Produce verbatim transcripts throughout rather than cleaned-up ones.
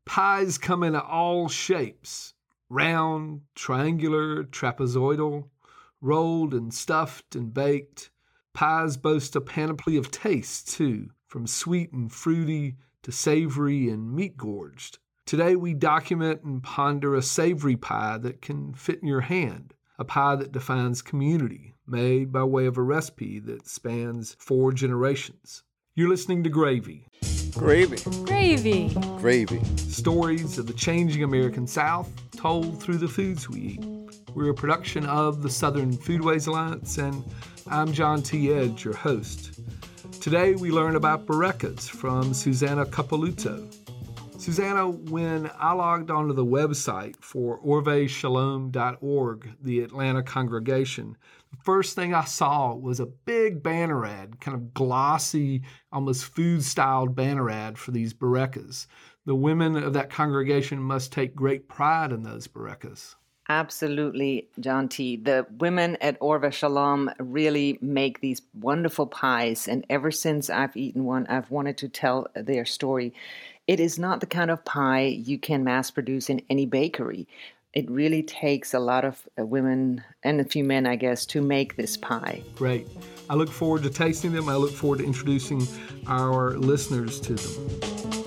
Pies come in all shapes, round, triangular, trapezoidal, rolled and stuffed and baked. Pies boast a panoply of tastes, too, from sweet and fruity to savory and meat-gorged. Today we document and ponder a savory pie that can fit in your hand, a pie that defines community, made by way of a recipe that spans four generations. You're listening to Gravy. Gravy. Gravy. Gravy. Stories of the changing American South told through the foods we eat. We're a production of the Southern Foodways Alliance, and I'm John T. Edge, your host. Today we learn about Bureckas from Susanna Capelouto. Susanna, when I logged onto the website for orve shalom dot org, the Atlanta congregation, the first thing I saw was a big banner ad, kind of glossy, almost food-styled banner ad for these Bureckas. The women of that congregation must take great pride in those Bureckas. Absolutely, John T. The women at Orve Shalom really make these wonderful pies, and ever since I've eaten one, I've wanted to tell their story. It is not the kind of pie you can mass produce in any bakery. It really takes a lot of women and a few men, I guess, to make this pie. Great. I look forward to tasting them. I look forward to introducing our listeners to them.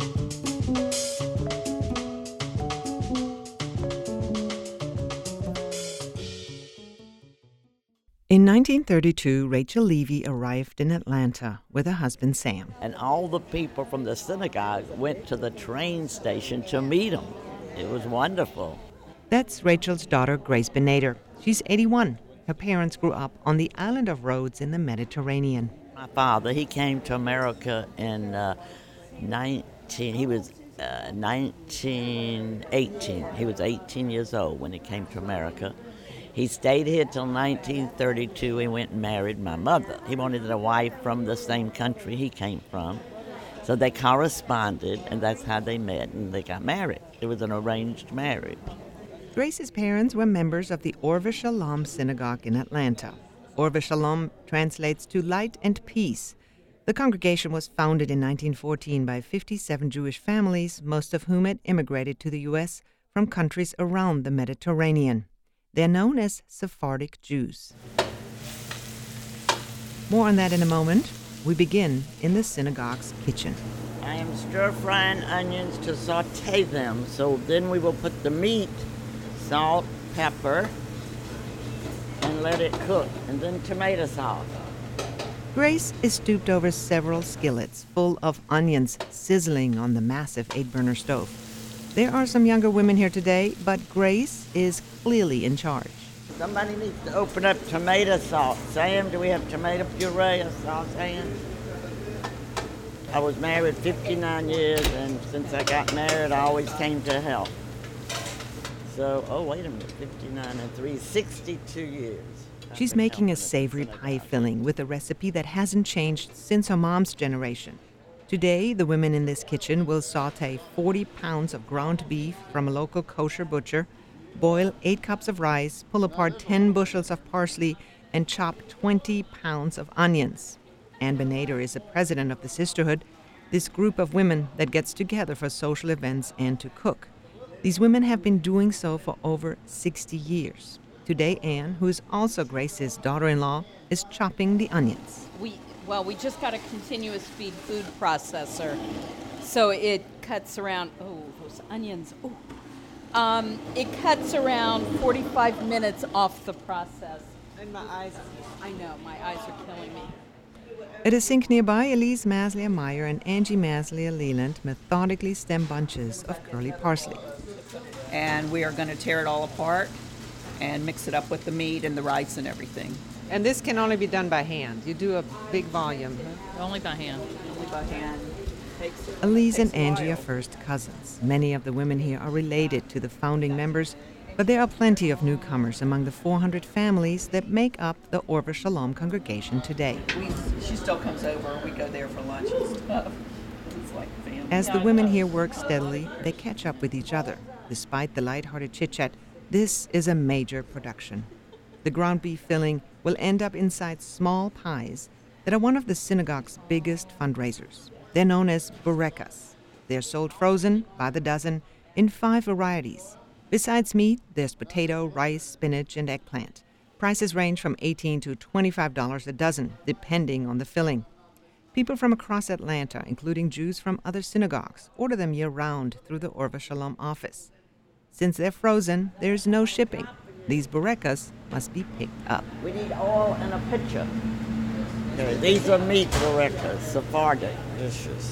In nineteen thirty-two, Rachel Levy arrived in Atlanta with her husband Sam. And all the people from the synagogue went to the train station to meet him. It was wonderful. That's Rachel's daughter, Grace Benader. She's eighty-one. Her parents grew up on the island of Rhodes in the Mediterranean. My father, he came to America in uh, nineteen, he was uh, nineteen eighteen. He was eighteen years old when he came to America. He stayed here till nineteen thirty-two. He went and married my mother. He wanted a wife from the same country he came from. So they corresponded, and that's how they met, and they got married. It was an arranged marriage. Grace's parents were members of the Orve Shalom Synagogue in Atlanta. Orve Shalom translates to light and peace. The congregation was founded in nineteen fourteen by fifty-seven Jewish families, most of whom had immigrated to the U S from countries around the Mediterranean. They're known as Sephardic Jews. More on that in a moment. We begin in the synagogue's kitchen. I am stir-frying onions to saute them. So then we will put the meat, salt, pepper, and let it cook. And then tomato sauce. Grace is stooped over several skillets full of onions sizzling on the massive eight-burner stove. There are some younger women here today, but Grace is clearly in charge. Somebody needs to open up tomato sauce. Sam, do we have tomato puree or sauce, Sam? I was married fifty-nine years, and since I got married, I always came to help. So, oh, wait a minute, fifty-nine and three, sixty-two years. She's making a savory pie filling with a recipe that hasn't changed since her mom's generation. Today, the women in this kitchen will saute forty pounds of ground beef from a local kosher butcher, boil eight cups of rice, pull apart ten bushels of parsley, and chop twenty pounds of onions. Ann Benader is the president of the Sisterhood, this group of women that gets together for social events and to cook. These women have been doing so for over sixty years. Today, Ann, who is also Grace's daughter-in-law, is chopping the onions. We Well, we just got a continuous feed food processor, so it cuts around, oh, those onions, oh. Um, it cuts around forty-five minutes off the process. And my eyes, I know, my eyes are killing me. At a sink nearby, Elise Maslier-Meyer and Angie Maslier-Leland methodically stem bunches of curly parsley. And we are going to tear it all apart and mix it up with the meat and the rice and everything. And this can only be done by hand. You do a big volume. Only by hand. Only by hand. Takes, Elise takes and Angie are first cousins. Many of the women here are related to the founding members, but there are plenty of newcomers among the four hundred families that make up the Orve Shalom congregation today. We, she still comes over. We go there for lunch and stuff. It's like family. As the women here work steadily, they catch up with each other. Despite the lighthearted chit-chat, this is a major production. The ground beef filling will end up inside small pies that are one of the synagogue's biggest fundraisers. They're known as bureckas. They're sold frozen, by the dozen, in five varieties. Besides meat, there's potato, rice, spinach, and eggplant. Prices range from eighteen dollars to twenty-five dollars a dozen, depending on the filling. People from across Atlanta, including Jews from other synagogues, order them year-round through the Orva Shalom office. Since they're frozen, there's no shipping. These burekas must be picked up. We need all in a pitcher. Okay, these are meat burekas, Sephardic dishes.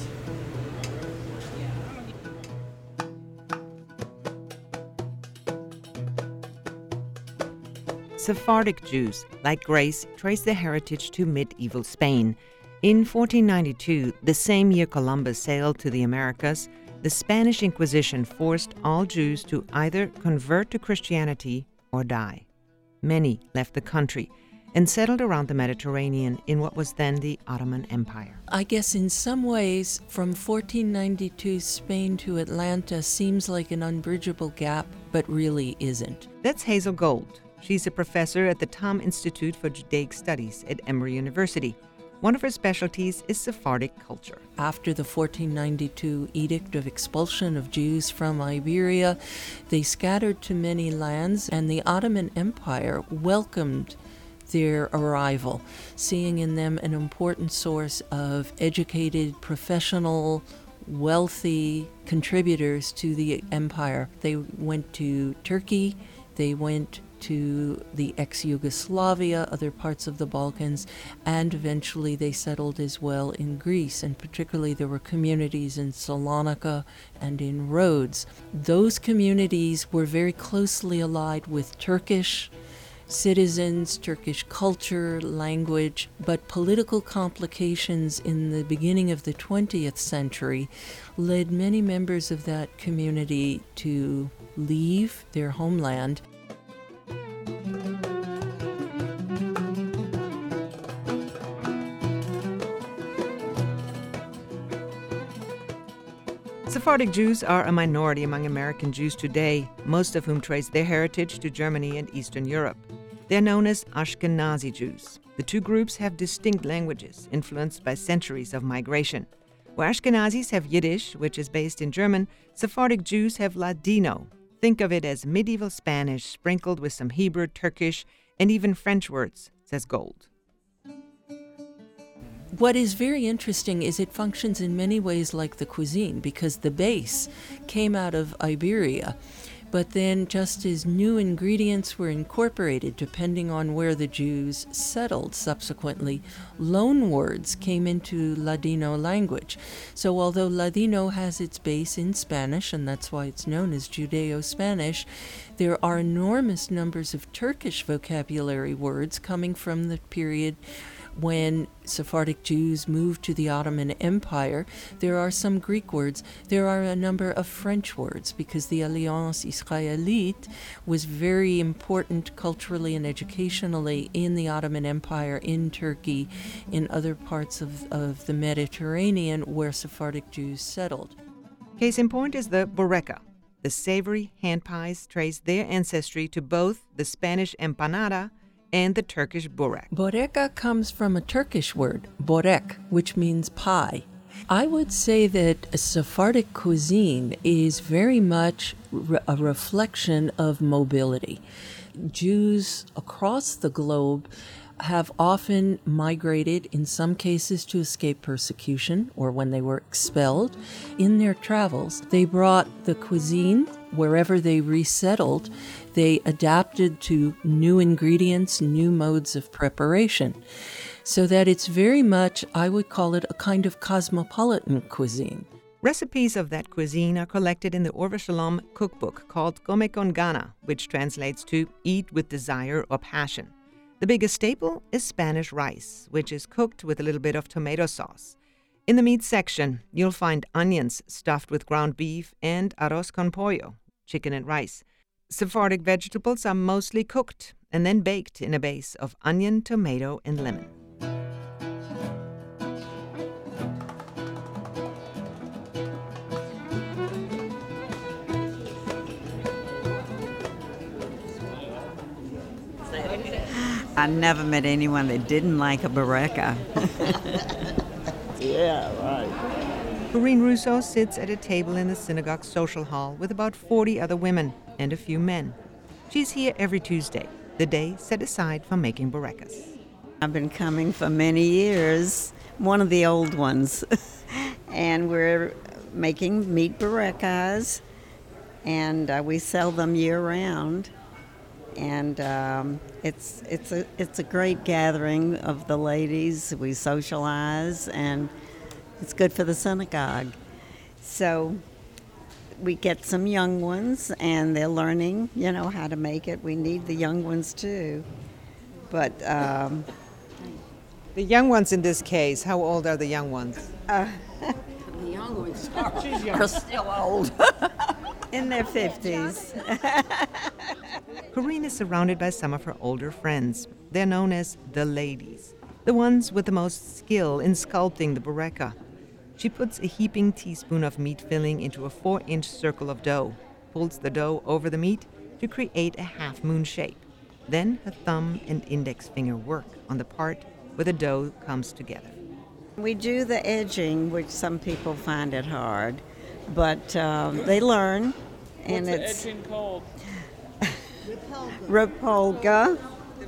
Sephardic Jews, like Grace, trace their heritage to medieval Spain. In fourteen ninety-two, the same year Columbus sailed to the Americas, the Spanish Inquisition forced all Jews to either convert to Christianity or die. Many left the country and settled around the Mediterranean in what was then the Ottoman Empire. I guess in some ways, from fourteen ninety-two Spain to Atlanta seems like an unbridgeable gap, but really isn't. That's Hazel Gold. She's a professor at the Tom Institute for Judaic Studies at Emory University. One of her specialties is Sephardic culture. After the fourteen ninety-two Edict of Expulsion of Jews from Iberia, they scattered to many lands, and the Ottoman Empire welcomed their arrival, seeing in them an important source of educated, professional, wealthy contributors to the empire. They went to Turkey, they went to the ex-Yugoslavia, other parts of the Balkans, and eventually they settled as well in Greece, and particularly there were communities in Salonika and in Rhodes. Those communities were very closely allied with Turkish citizens, Turkish culture, language, but political complications in the beginning of the twentieth century led many members of that community to leave their homeland. Sephardic Jews are a minority among American Jews today, most of whom trace their heritage to Germany and Eastern Europe. They're known as Ashkenazi Jews. The two groups have distinct languages, influenced by centuries of migration. Where Ashkenazis have Yiddish, which is based in German, Sephardic Jews have Ladino. Think of it as medieval Spanish sprinkled with some Hebrew, Turkish, and even French words, says Gold. What is very interesting is it functions in many ways like the cuisine, because the base came out of Iberia, but then just as new ingredients were incorporated depending on where the Jews settled subsequently, loan words came into Ladino language. So although Ladino has its base in Spanish, and that's why it's known as Judeo-Spanish, there are enormous numbers of Turkish vocabulary words coming from the period when Sephardic Jews moved to the Ottoman Empire. There are some Greek words. There are a number of French words, because the Alliance Israélite was very important culturally and educationally in the Ottoman Empire, in Turkey, in other parts of, of the Mediterranean where Sephardic Jews settled. Case in point is the bureka. The savory hand pies trace their ancestry to both the Spanish empanada and the Turkish burek. Boreka comes from a Turkish word, borek, which means pie. I would say that Sephardic cuisine is very much re- a reflection of mobility. Jews across the globe have often migrated, in some cases to escape persecution or when they were expelled. In their travels, they brought the cuisine wherever they resettled. They adapted to new ingredients, new modes of preparation, so that it's very much, I would call it, a kind of cosmopolitan cuisine. Recipes of that cuisine are collected in the Orva Shalom cookbook called Come con Gana, which translates to eat with desire or passion. The biggest staple is Spanish rice, which is cooked with a little bit of tomato sauce. In the meat section, you'll find onions stuffed with ground beef and arroz con pollo, chicken and rice. Sephardic vegetables are mostly cooked and then baked in a base of onion, tomato, and lemon. I never met anyone that didn't like a bureka. Yeah, right. Corinne Russo sits at a table in the synagogue social hall with about forty other women and a few men. She's here every Tuesday, the day set aside for making burekas. I've been coming for many years, one of the old ones, and we're making meat burekas, and uh, we sell them year-round. And um, it's it's a it's a great gathering of the ladies. We socialize, and it's good for the synagogue. So we get some young ones, and they're learning, you know, how to make it. We need the young ones too. But um, The young ones in this case, how old are the young ones? uh, The young ones are still old. in their fifties. Corinne is surrounded by some of her older friends. They're known as the ladies, the ones with the most skill in sculpting the bureka. She puts a heaping teaspoon of meat filling into a four-inch circle of dough, pulls the dough over the meat to create a half-moon shape. Then her thumb and index finger work on the part where the dough comes together. We do the edging, which some people find it hard, but um, they learn. And What's it's the edging called? Rapolga.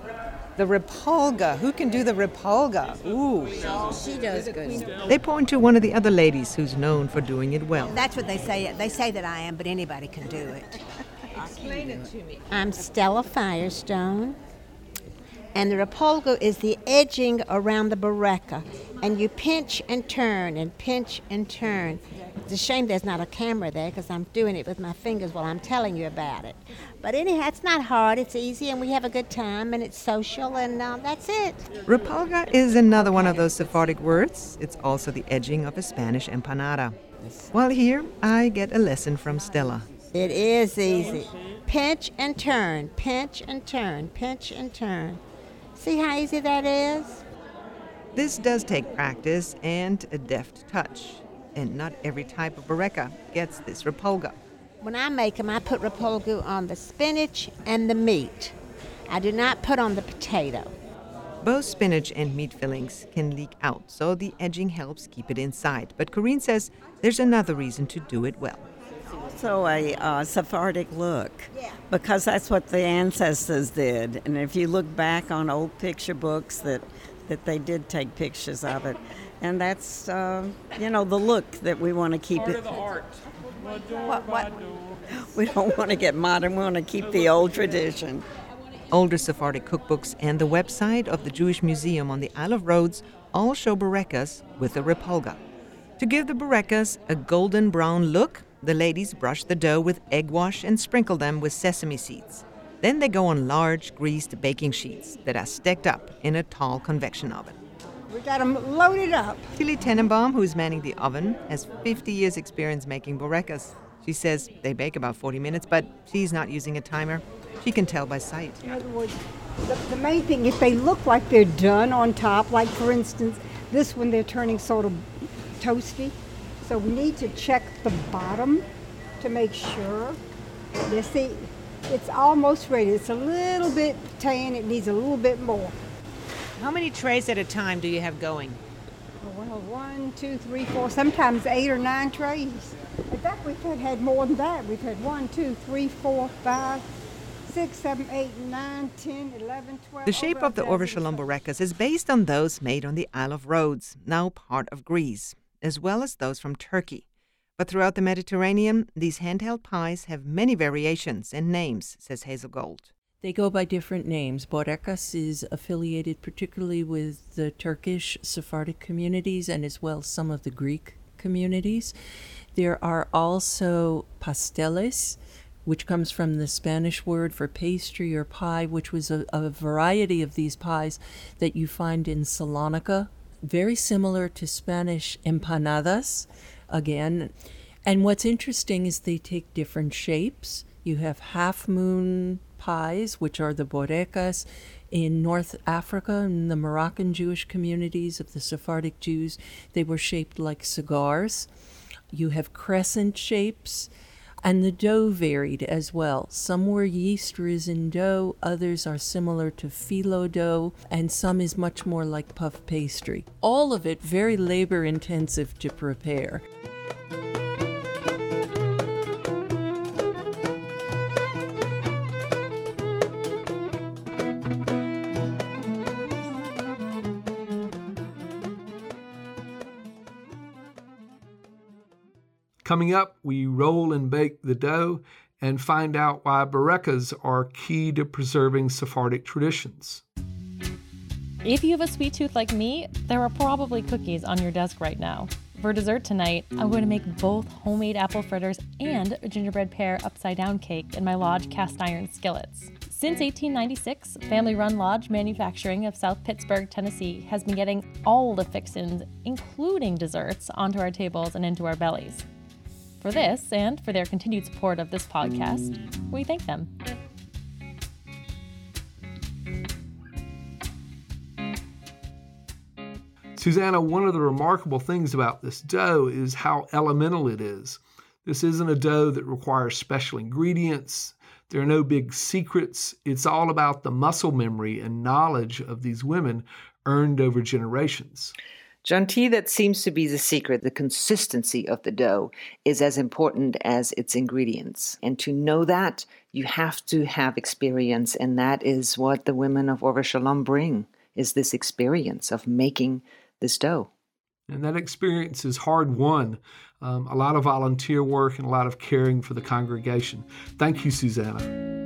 The Rapolga. Who can do the Rapolga? Ooh. She does good. They point to one of the other ladies who's known for doing it well. That's what they say. They say that I am, but anybody can do it. Explain it to me. I'm Stella Firestone, and the Rapolga is the edging around the bureka, and you pinch and turn and pinch and turn. It's a shame there's not a camera there because I'm doing it with my fingers while I'm telling you about it. But anyhow, it's not hard, it's easy, and we have a good time, and it's social, and uh, that's it. Rapolga is another one of those Sephardic words. It's also the edging of a Spanish empanada. While here, I get a lesson from Stella. It is easy. Pinch and turn, pinch and turn, pinch and turn. See how easy that is? This does take practice and a deft touch. And not every type of bureka gets this Rapolga. When I make them, I put Rapolga on the spinach and the meat. I do not put on the potato. Both spinach and meat fillings can leak out, so the edging helps keep it inside. But Corinne says there's another reason to do it well. Also a uh, Sephardic look, because that's what the ancestors did. And if you look back on old picture books, that, that they did take pictures of it. And that's, uh, you know, the look that we want to keep Part it. of the art. What, what? We don't want to get modern. We want to keep the old tradition. Older Sephardic cookbooks and the website of the Jewish Museum on the Isle of Rhodes all show burekas with a Rapolga. To give the burekas a golden brown look, the ladies brush the dough with egg wash and sprinkle them with sesame seeds. Then they go on large greased baking sheets that are stacked up in a tall convection oven. We got them loaded up. Tilly Tenenbaum, who's manning the oven, has fifty years experience making burekas. She says they bake about forty minutes, but she's not using a timer. She can tell by sight. In other words, the, the main thing, if they look like they're done on top, like for instance, this one they're turning sort of toasty. So we need to check the bottom to make sure. You see, it's almost ready. It's a little bit tan. It needs a little bit more. How many trays at a time do you have going? Well, one, two, three, four, sometimes eight or nine trays. In fact, we've had, had more than that. We've had one, two, three, four, five, six, seven, eight, nine, ten, eleven, twelve. The shape of the Orva Shalom burekas is based on those made on the Isle of Rhodes, now part of Greece, as well as those from Turkey. But throughout the Mediterranean, these handheld pies have many variations and names, says Hazel Gold. They go by different names. Burekas is affiliated particularly with the Turkish Sephardic communities and as well some of the Greek communities. There are also pasteles, which comes from the Spanish word for pastry or pie, which was a, a variety of these pies that you find in Salonika, very similar to Spanish empanadas, again. And what's interesting is they take different shapes. You have half-moon pies, which are the burekas in North Africa, in the Moroccan Jewish communities of the Sephardic Jews. They were shaped like cigars. You have crescent shapes, and the dough varied as well. Some were yeast risen dough, others are similar to phyllo dough, and some is much more like puff pastry. All of it very labor intensive to prepare. Coming up, we roll and bake the dough and find out why barekas are key to preserving Sephardic traditions. If you have a sweet tooth like me, there are probably cookies on your desk right now. For dessert tonight, I'm going to make both homemade apple fritters and a gingerbread pear upside-down cake in my Lodge cast iron skillets. Since eighteen ninety-six, family-run Lodge Manufacturing of South Pittsburgh, Tennessee, has been getting all the fixins, including desserts, onto our tables and into our bellies. For this, and for their continued support of this podcast, we thank them. Susanna, one of the remarkable things about this dough is how elemental it is. This isn't a dough that requires special ingredients. There are no big secrets. It's all about the muscle memory and knowledge of these women earned over generations. John T., that seems to be the secret. The consistency of the dough is as important as its ingredients. And to know that, you have to have experience, and that is what the women of Orva Shalom bring, is this experience of making this dough. And that experience is hard-won. Um, a lot of volunteer work and a lot of caring for the congregation. Thank you, Susanna.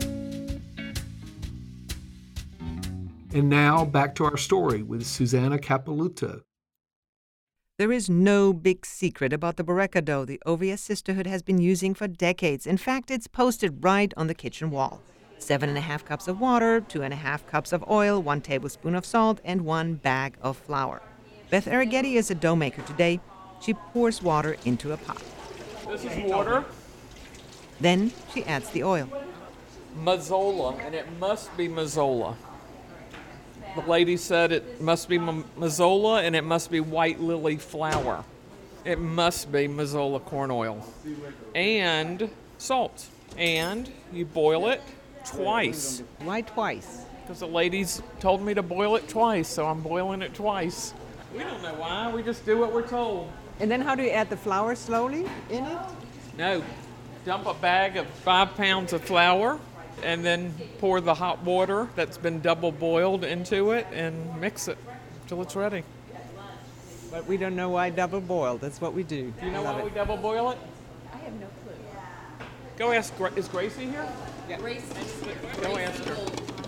And now, back to our story with Susanna Capilouto. There is no big secret about the Bereka dough the Ovia Sisterhood has been using for decades. In fact, it's posted right on the kitchen wall. Seven and a half cups of water, two and a half cups of oil, one tablespoon of salt, and one bag of flour. Beth Arrighetti is a dough maker today. She pours water into a pot. This is water. Then she adds the oil. Mazola, and it must be Mazola. The lady said it must be Mazola and it must be white lily flour. It must be Mazola corn oil. And salt. And you boil it twice. Why twice? Because the ladies told me to boil it twice, so I'm boiling it twice. We don't know why, we just do what we're told. And then how do you add the flour slowly in it? No, dump a bag of five pounds of flour and then pour the hot water that's been double boiled into it and mix it till it's ready. But we don't know why double boiled. That's what we do. Do you know why it. we double boil it? I have no clue. Go ask, Gra- is Gracie here? Yeah. Gracie. Go ask her.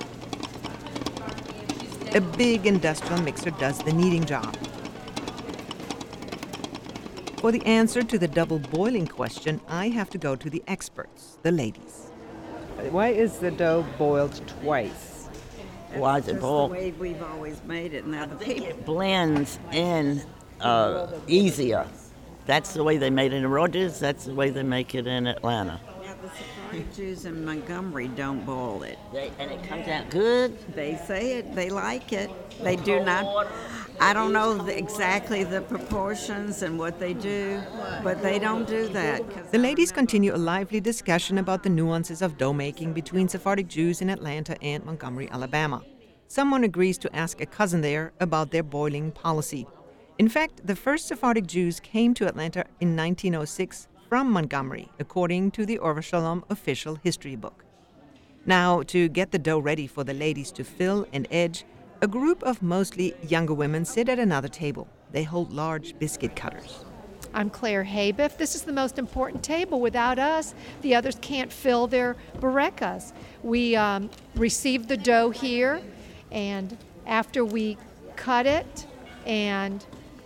A big industrial mixer does the kneading job. For the answer to the double boiling question, I have to go to the experts, the ladies. Why is the dough boiled twice? Why is it Just boiled? the way we've always made it. Now the people. It blends in uh, easier. That's the way they made it in Rogers. That's the way they make it in Atlanta. Now the Sephardic Jews in Montgomery don't boil it. They, and it comes out good. They say it. They like it. They do not. I don't know the, exactly the proportions and what they do, but they don't do that. The ladies continue a lively discussion about the nuances of dough making between Sephardic Jews in Atlanta and Montgomery, Alabama. Someone agrees to ask a cousin there about their boiling policy. In fact, the first Sephardic Jews came to Atlanta in nineteen oh six from Montgomery, according to the Orva Shalom official history book. Now, to get the dough ready for the ladies to fill and edge, a group of mostly younger women sit at another table. They hold large biscuit cutters. I'm Claire Haybiff. This is the most important table. Without us, the others can't fill their barekas. We um, receive the dough here, and after we cut it and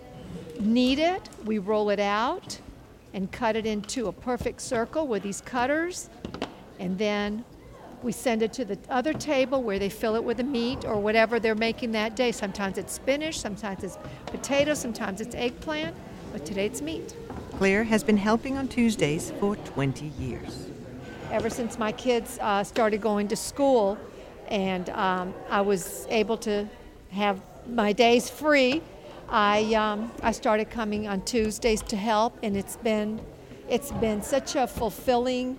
knead it, we roll it out and cut it into a perfect circle with these cutters, and then we send it to the other table where they fill it with the meat or whatever they're making that day. Sometimes it's spinach, sometimes it's potato, sometimes it's eggplant, but today it's meat. Claire has been helping on Tuesdays for twenty years. Ever since my kids uh, started going to school and um, I was able to have my days free, I um, I started coming on Tuesdays to help, and it's been it's been such a fulfilling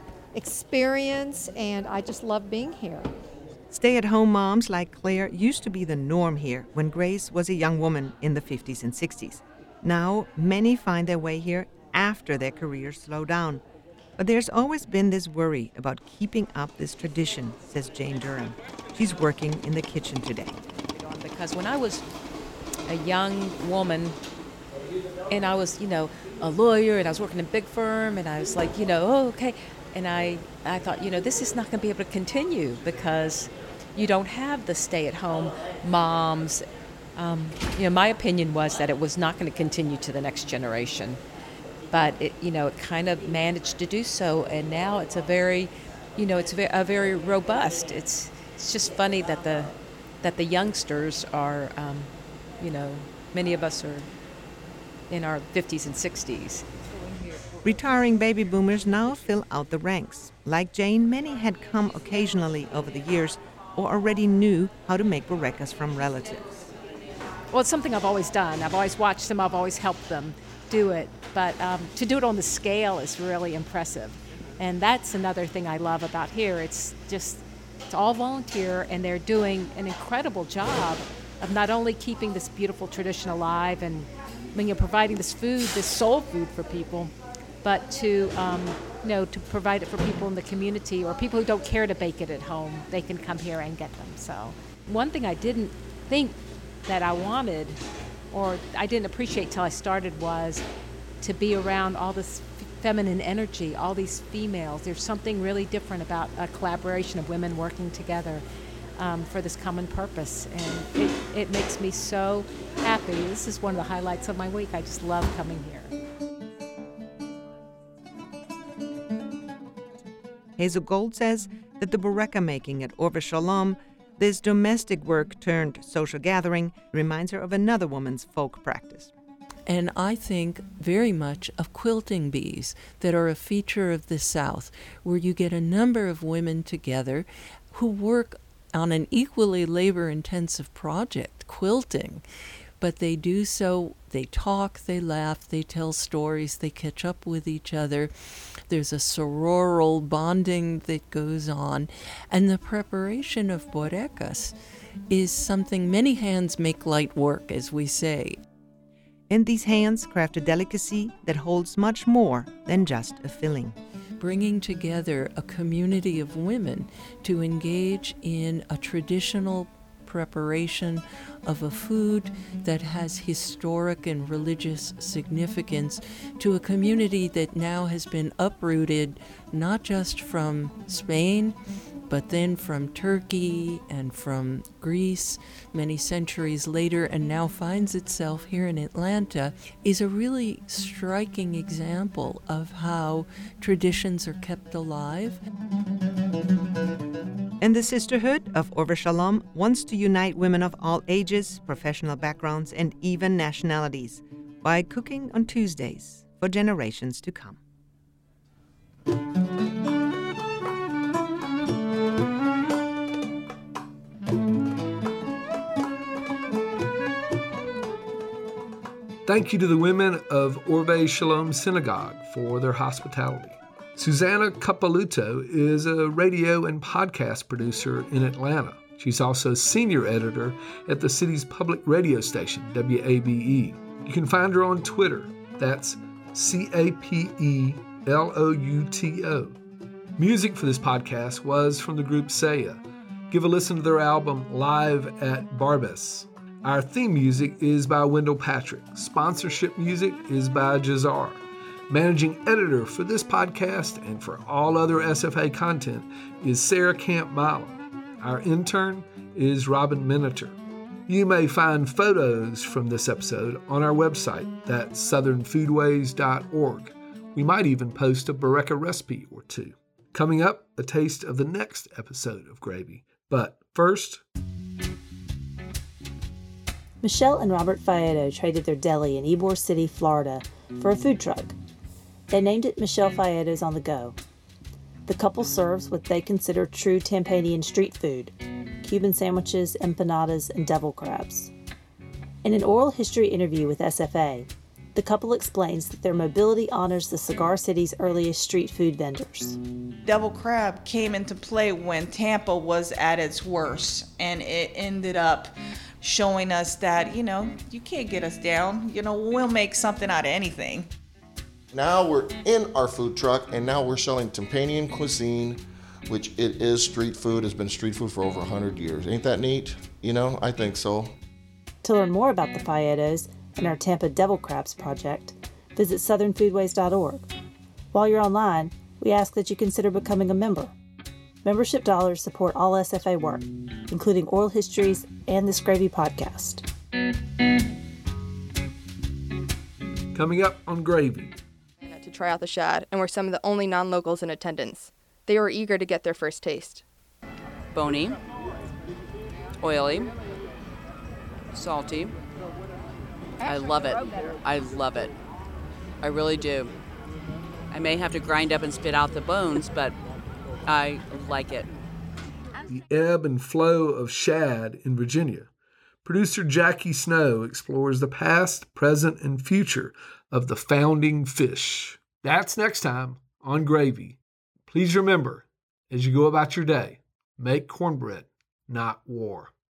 experience, and I just love being here. Stay-at-home moms like Claire used to be the norm here when Grace was a young woman in the fifties and sixties. Now, many find their way here after their careers slow down. But there's always been this worry about keeping up this tradition, says Jane Durham. She's working in the kitchen today. Because when I was a young woman and I was, you know, a lawyer and I was working in a big firm, and I was like, you know, oh, okay. And I, I thought, you know, this is not going to be able to continue because you don't have the stay-at-home moms. Um, you know, my opinion was that it was not going to continue to the next generation. But, it, you know, it kind of managed to do so, and now it's a very, you know, it's a very, a very robust. It's it's just funny that the that the youngsters are, um, you know, many of us are in our fifties and sixties. Retiring baby boomers now fill out the ranks. Like Jane, many had come occasionally over the years or already knew how to make burekas from relatives. Well, it's something I've always done. I've always watched them. I've always helped them do it. But um, to do it on the scale is really impressive. And that's another thing I love about here. It's just, it's all volunteer, and they're doing an incredible job of not only keeping this beautiful tradition alive and, you know, providing this food, this soul food for people, but to, um, you know, to provide it for people in the community or people who don't care to bake it at home. They can come here and get them. So one thing I didn't think that I wanted, or I didn't appreciate till I started, was to be around all this feminine energy, all these females. There's something really different about a collaboration of women working together um, for this common purpose. And it, it makes me so happy. This is one of the highlights of my week. I just love coming here. Hazel Gold says that the bureka making at Orva Shalom, this domestic work turned social gathering, reminds her of another woman's folk practice. And I think very much of quilting bees that are a feature of the South, where you get a number of women together who work on an equally labor-intensive project, quilting. But they do so, they talk, they laugh, they tell stories, they catch up with each other. There's a sororal bonding that goes on. And the preparation of burekas is something many hands make light work, as we say. And these hands craft a delicacy that holds much more than just a filling. Bringing together a community of women to engage in a traditional preparation of a food that has historic and religious significance to a community that now has been uprooted not just from Spain, but then from Turkey and from Greece many centuries later, and now finds itself here in Atlanta, is a really striking example of how traditions are kept alive. And the Sisterhood of Orva Shalom wants to unite women of all ages, professional backgrounds, and even nationalities by cooking on Tuesdays for generations to come. Thank you to the women of Orva Shalom Synagogue for their hospitality. Susanna Capaluto is a radio and podcast producer in Atlanta. She's also senior editor at the city's public radio station, W A B E. You can find her on Twitter. That's C A P E L O U T O. Music for this podcast was from the group Saya. Give a listen to their album Live at Barbas. Our theme music is by Wendell Patrick. Sponsorship music is by Jazar. Managing editor for this podcast and for all other S F A content is Sarah Camp-Milam. Our intern is Robin Miniter. You may find photos from this episode on our website, that's southern foodways dot org. We might even post a bureka recipe or two. Coming up, a taste of the next episode of Gravy. But first... Michelle and Robert Faedo traded their deli in Ybor City, Florida, for a food truck. They named it Michelle Faedo's On the Go. The couple serves what they consider true Tampanian street food, Cuban sandwiches, empanadas, and devil crabs. In an oral history interview with S F A, the couple explains that their mobility honors the Cigar City's earliest street food vendors. Devil crab came into play when Tampa was at its worst, and it ended up showing us that, you know, you can't get us down. You know, we'll make something out of anything. Now we're in our food truck, and now we're selling Tampanian cuisine, which it is street food, has been street food for over one hundred years. Ain't that neat? You know, I think so. To learn more about the Faedos and our Tampa Devil Crabs project, visit southern foodways dot org. While you're online, we ask that you consider becoming a member. Membership dollars support all S F A work, including Oral Histories and this Gravy podcast. Coming up on Gravy. To try out the shad, and were some of the only non-locals in attendance. They were eager to get their first taste. Bony, oily, salty. I love it. I love it. I really do. I may have to grind up and spit out the bones, but I like it. The ebb and flow of shad in Virginia. Producer Jackie Snow explores the past, present, and future of the founding fish. That's next time on Gravy. Please remember, as you go about your day, make cornbread, not war.